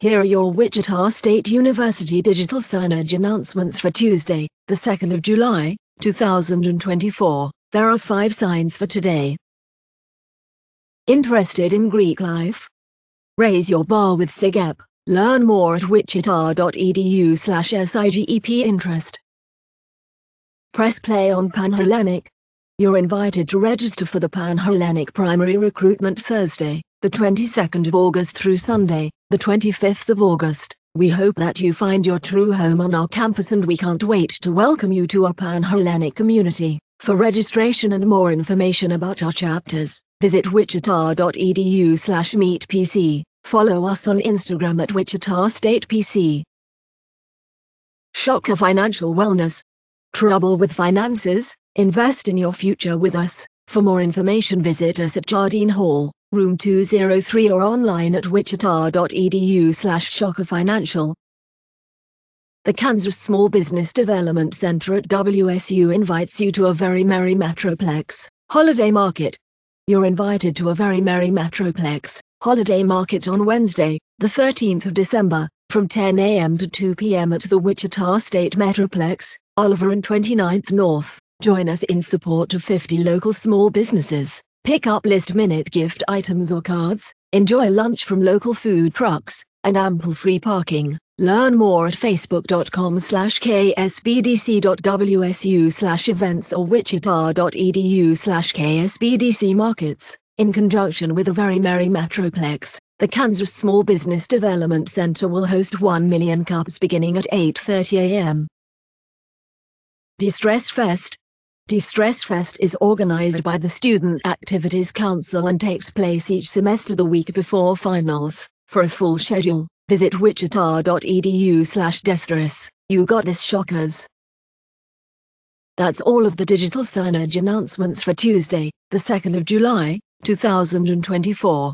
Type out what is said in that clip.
Here are your Wichita State University digital signage announcements for Tuesday, the 2nd of July, 2024. There are 5 signs for today. Interested in Greek life? Raise your bar with SIGEP. Learn more at wichita.edu/SIGEP interest. Press play on Panhellenic. You're invited to register for the Panhellenic primary recruitment Thursday, the 22nd of August through Sunday, the 25th of August. We hope that you find your true home on our campus, and we can't wait to welcome you to our Panhellenic community. For registration and more information about our chapters, visit wichita.edu/meetpc. Follow us on Instagram at Wichita State PC. Shaka Financial Wellness. Trouble with finances? Invest in your future with us. For more information, visit us at Jardine Hall, room 203, or online at wichita.edu/shakafinancial. The Kansas Small Business Development Center at WSU invites you to a very merry Metroplex holiday market. You're invited to a very merry Metroplex holiday market on Wednesday, the 13th of December, from 10 a.m. to 2 p.m. at the Wichita State Metroplex, Oliver and 29th North. Join us in support of 50 local small businesses. Pick up last-minute gift items or cards, enjoy lunch from local food trucks, and ample free parking. Learn more at facebook.com/ksbdc.wsu/events or wichita.edu/ksbdcmarkets. In conjunction with a very merry Metroplex, the Kansas Small Business Development Center will host 1 million cups beginning at 8:30 a.m. De-Stress Fest. De-Stress Fest is organized by the Students' Activities Council and takes place each semester the week before finals. For a full schedule, visit wichita.edu/destress. You got this, shockers. That's all of the digital signage announcements for Tuesday, the 2nd of July, 2024.